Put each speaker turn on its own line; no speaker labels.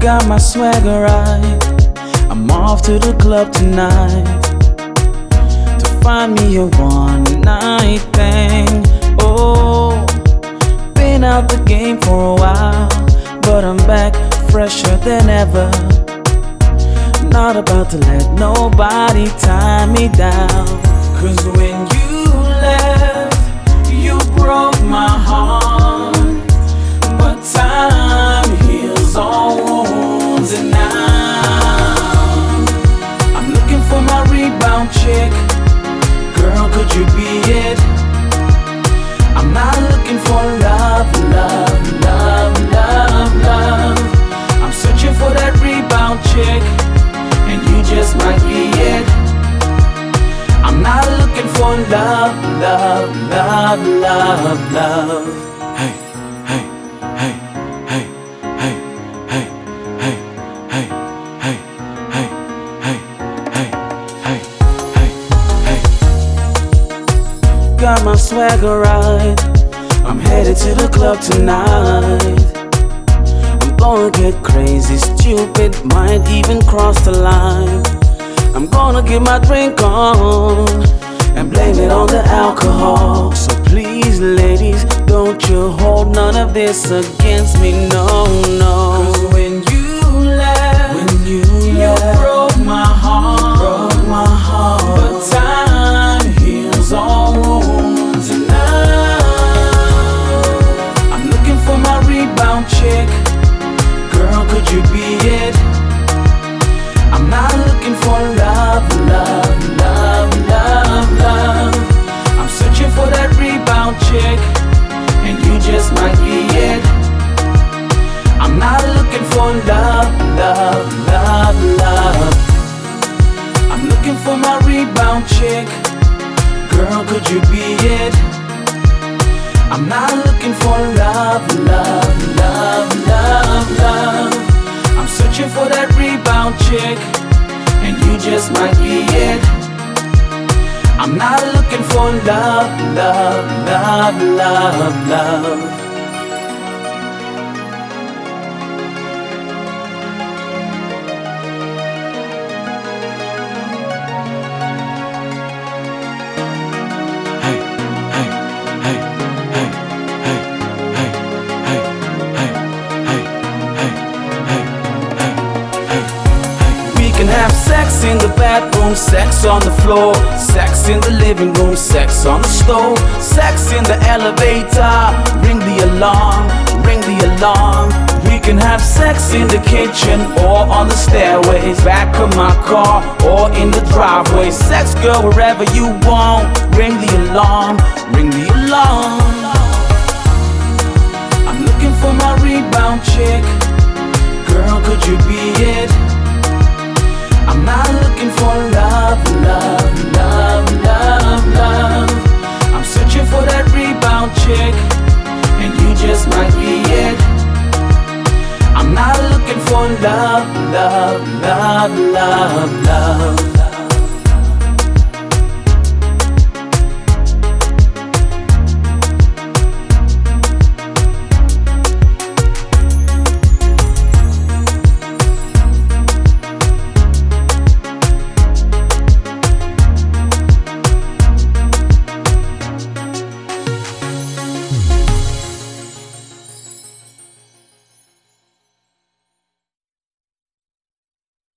Got my swagger right. I'm off to the club tonight to find me a one night thing. Oh, been out the game for a while, but I'm back fresher than ever. Not about to let nobody tie me down. 'Cause when you left, you broke my heart. But time heals all wounds, and now I'm looking for my rebound chick. Girl, could you be it? I'm not looking for love, love, love, love, love. I'm searching for that rebound chick, and you just might be it. I'm not looking for love, love, love, love, love. Hey, hey, hey, hey, hey, hey, hey, hey, hey, hey, hey, hey, hey, hey, hey. Got my swagger right. I'm headed to the club tonight. I'm gonna get crazy, stupid, might even cross the line. I'm gonna get my drink on and blame it on the alcohol. So please, ladies, don't you hold none of this against me, no, no. 'Cause when you left, you broke my heart, broke my heart. But time heals all wounds, and now I'm looking for my rebound chick. Girl, could you be it? I'm not looking for love, love, love, love, love. I'm searching for that rebound chick, and you just might be it. I'm not looking for love, love, love, love. I'm looking for my rebound chick. Girl, could you be it? I'm not looking for love, love, love, love, love. I'm searching for that rebound chick, and you just might be it. I'm not looking for love, love, love, love, love. Have sex in the bathroom, sex on the floor, sex in the living room, sex on the stove, sex in the elevator. Ring the alarm, ring the alarm. We can have sex in the kitchen or on the stairways, back of my car or in the driveway. Sex, girl, wherever you want. Ring the alarm, ring the alarm. I'm looking for my rebound chick. Girl, could you be it? I'm not looking for love, love, love, love, love. I'm searching for that rebound chick, and you just might be it. I'm not looking for love, love, love, love, love.